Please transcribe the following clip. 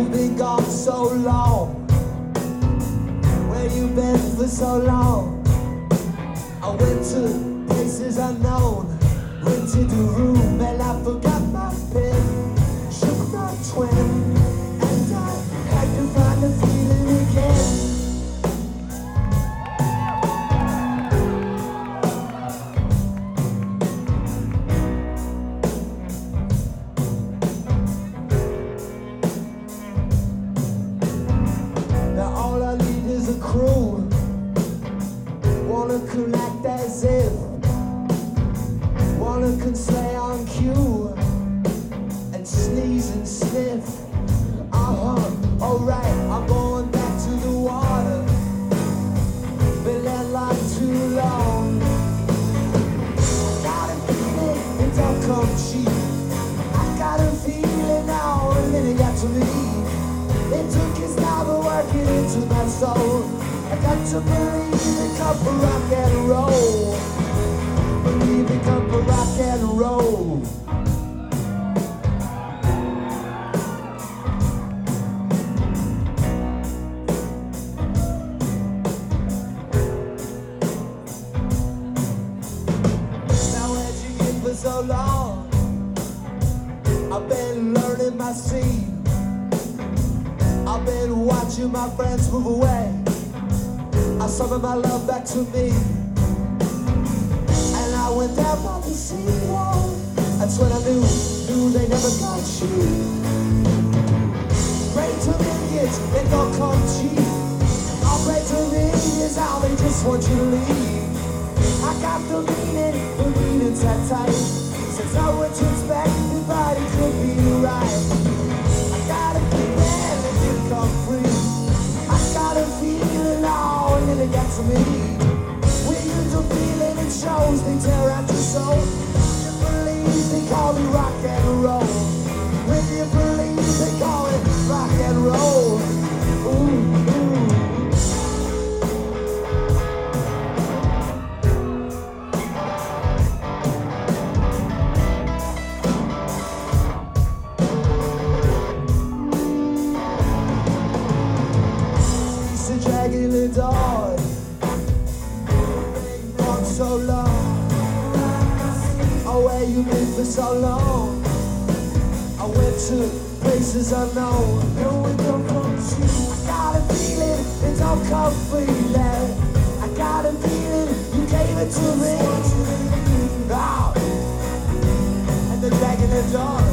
you've been gone so long? Where you been for so long? I went to places unknown, rented a room and I forgot my pen, shook my twin, and I had to find the feeling again. Now all I need is a crew, wanna connect as if, wanna can slay on cue, and sneeze and sniff. Alright, I'm going back to the water, been landlocked too long. I got a feeling it don't come cheap, I got a feeling now, and then it got to me. It took its time of working into my soul. I got to believe it come for rock and roll. Believe it come for rock and roll. Now where'd you get for so long? I've been learning my scene, I've been watching my friends move away. I summoned my love back to me, and I went down by the seawall. That's when I knew they never got you. Pray to millions, they don't come cheap. I'll pray to millions, how they just want you to leave. I got the meaning's that tight. Since I would to expect, nobody could be right. I got a feeling it didn't come free. I got a feeling now, and then it got to me. When you do feeling, it shows, they tear at your soul. You believe, they call it rock and roll. When you believe, they call it rock and roll. Ooh, ooh. Dragging in the dark, been gone so long. Oh, where you been for so long? I went to places unknown. No, it don't come cheap. I got a feeling it don't come free. I got a feeling you gave it to me. Oh, and the drag in the dark.